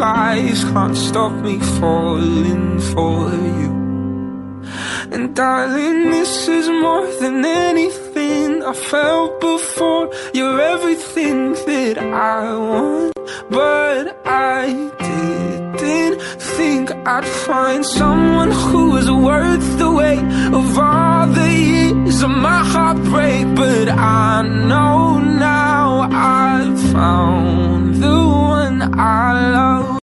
lies can't stop me falling for you. And darling, this is more than anything I felt before. You're everything that I want, but I didn't think I'd find someone who is worth the weight of all the years of my heartbreak. But I know now I've found the one I love.